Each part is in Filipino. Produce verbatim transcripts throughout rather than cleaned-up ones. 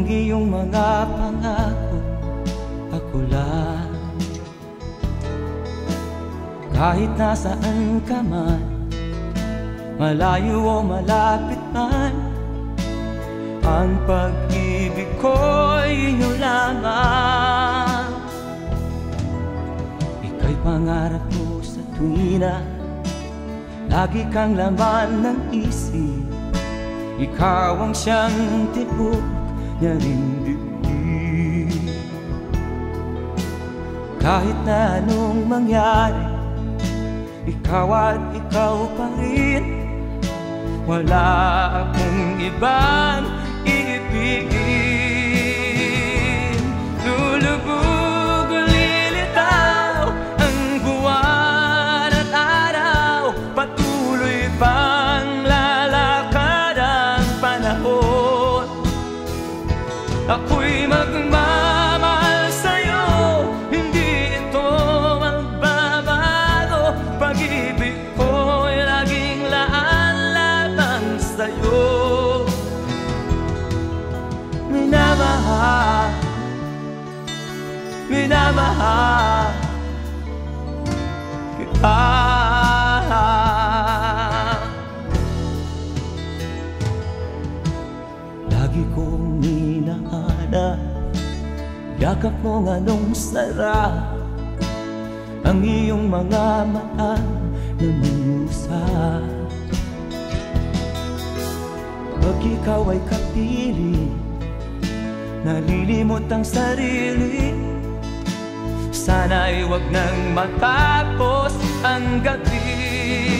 ang iyong mga pangako, ako lang. Kahit nasaan ka man, malayo o malapit man, ang pag-ibig ko'y inyo lamang. Ika'y pangarap ko sa tuwina, lagi kang laman ng isip. Ikaw ang siyang tibok niya rin dibdib. Kahit na anong mangyari, ikaw at ikaw pa rin. Wala akong ibang iibigin. Lulubog o lilitaw ang buwan at araw, patuloy pang lalakad ang panahon. Ako'y magmamahal sa'yo, hindi ito magbabago. Pag-ibig ko'y laging laan lamang sa'yo. Minamahal, minamahal kita. Lagi kong minahanap yakap mong anong sarap, ang iyong mga mata na musap. Pag ikaw ay kapiling, nalilimot ang sarili. Sana'y wag nang matapos ang gabi.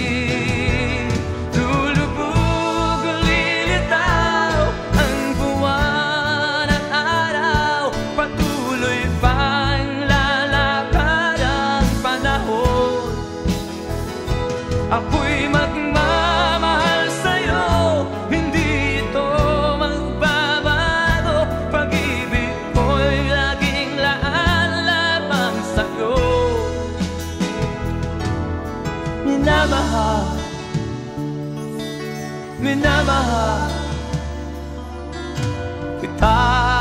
Lulubog o lilitaw ang buwan at araw, patuloy pang lalakad ang panahon. Ako'y magmamahal sa'yo, hindi ito magbabago. Pag-ibig ko'y laging laan lamang sa'yo. Minamahal, minamahal kita.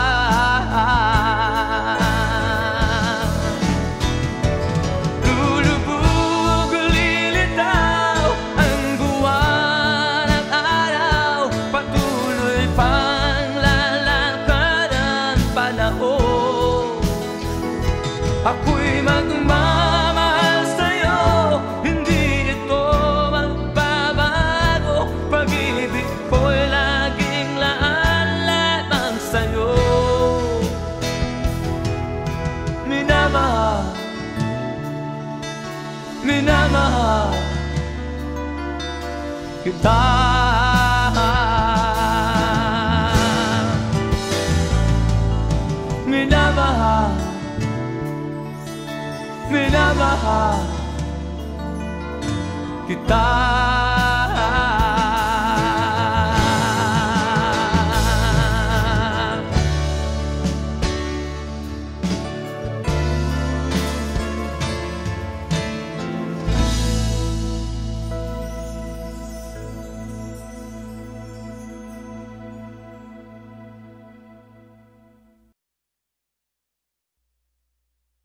Lulubog o lilitaw ang buwan at araw, patuloy pang lalakad ang panahon. Ako'y magmamahal sa'yo, hindi ito magbabago. Pag-ibig ko'y laging laan lamang sa'yo. Minamahal, minamahal kita. Minamahal, minamahal kita.